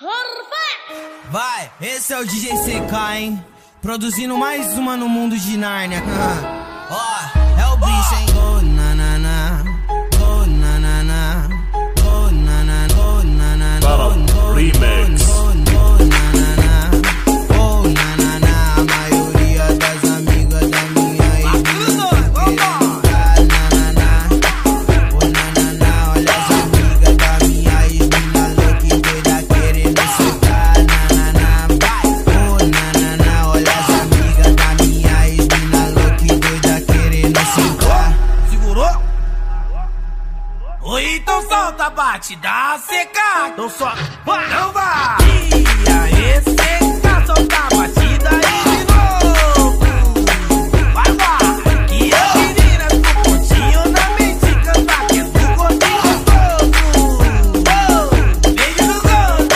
Vai, esse é o DJ CK, hein? Produzindo mais uma no mundo de Nárnia. Ó, é o bicho, hein? Oh, nanana, oh, nanana, oh, nanana, oh, nanana, oh, Remix. oh, nanana, oh, nanana. A maioria das amigas da minha ex-mina querendo dar nanana, oh, nanana. Olha as amigas da minha ex-mina louca e doida querendo soltar nanana. Vai, oh, nanana. Olha as amigas da minha ex-mina louca e doida querendo soltar. Segurou? Oi, então solta a batida seca. Então só vai, não vai. E aí, seca, solta a batida aí de novo. Vai, vai. Que a menina ficou pontinho na mente cantar que é do gordinho gostoso. Beijo do gordo.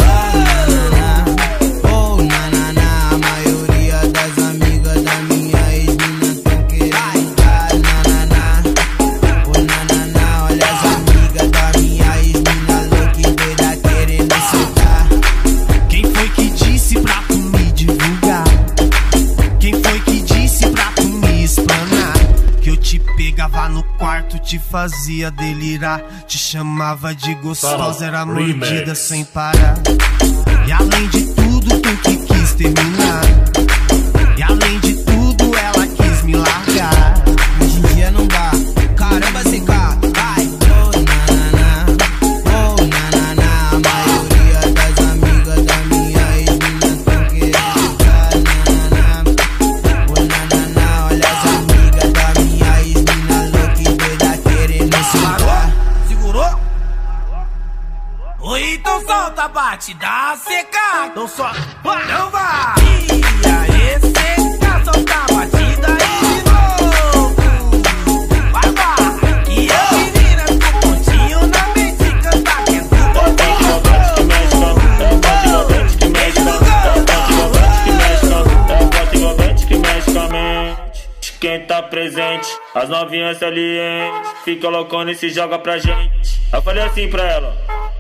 Oh, nanana. A maioria das amigas da minha ex-mina tão querendo dar nanana, oh, nanana. Olha as amigas da minha ex-mina louca e doida querendo soltar. Quem foi que disse pra tu me divulgar? Quem foi que disse pra tu me explanar? Que eu te pegava no quarto, te fazia delirar, te chamava de gostosa, era mordida sem parar. E além de tudo, tu que quis terminar. E além de tudo, ela quis me largar. Hoje em dia não dá. Caramba, CK, vai. Oh, nanana, oh, nanana. A maioria das amigas da minha ex-mina tão querendo dar nanana, oh, nanana. Olha as amigas da minha ex-mina louca e doida querendo soltar. Segurou? Oi, então solta a batida seca. Então só vai, não vai. E aí, seca, solta a batida aí de novo. Vai, vai. Que a menina ficou pontinho na mente cantar que é do gordinho Quem tá presente, as novinhas salientes, fica loucona e se joga pra gente. Eu falei assim pra ela.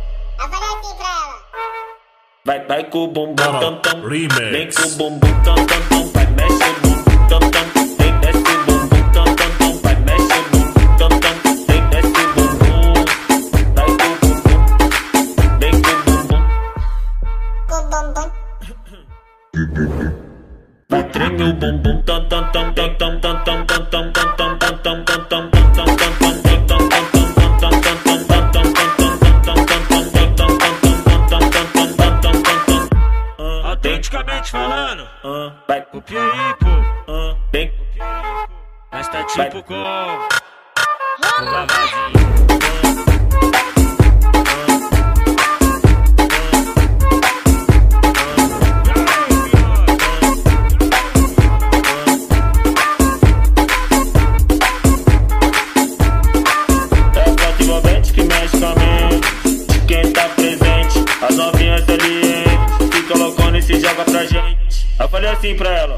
Vai com o bumbum tam tam, vem com o bumbum tam tam tam, vai mexe o bumbum tam tam, vem desce o bumbum tam tam tam, vai mexe o bumbum tam tam, vem desce o bumbum, vai com o bumbum, vem com o bumbum, vai treme o bumbum tam tam tam tam tam tam tam tam tam tam tam tam tam tam tam tam tam. Autenticamente falando, Vai, copia aí, pô. vem, Mas tá vai. tipo com o Lavazinho. É o forte envolvente que mexe com a mente de quem tá presente. As novinhas salientes, fica loucona e se joga pra gente. Eu falei assim pra ela.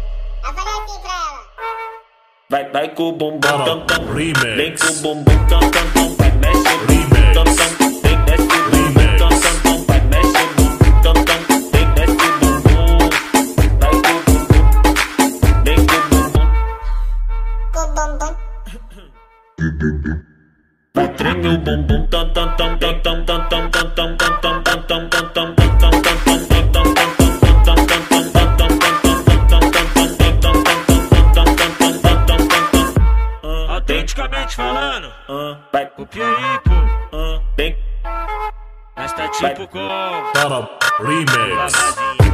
Vai com o bumbum tam tam, vem com o bumbum tam tam tam, vai mexe o bumbum tam tam, vem desce o bumbum tam tam tam, vai mexe o bumbum tam tam, vem desce o bumbum, vai com o bumbum, vem com o bumbum, vai treme o bumbum tam tam tam tam tam tam tam tam tam tam tam tam tam tam tam. Autenticamente falando, Vai, copia aí, pô. vem, Mas tá tipo com Remix. o Lavazinho.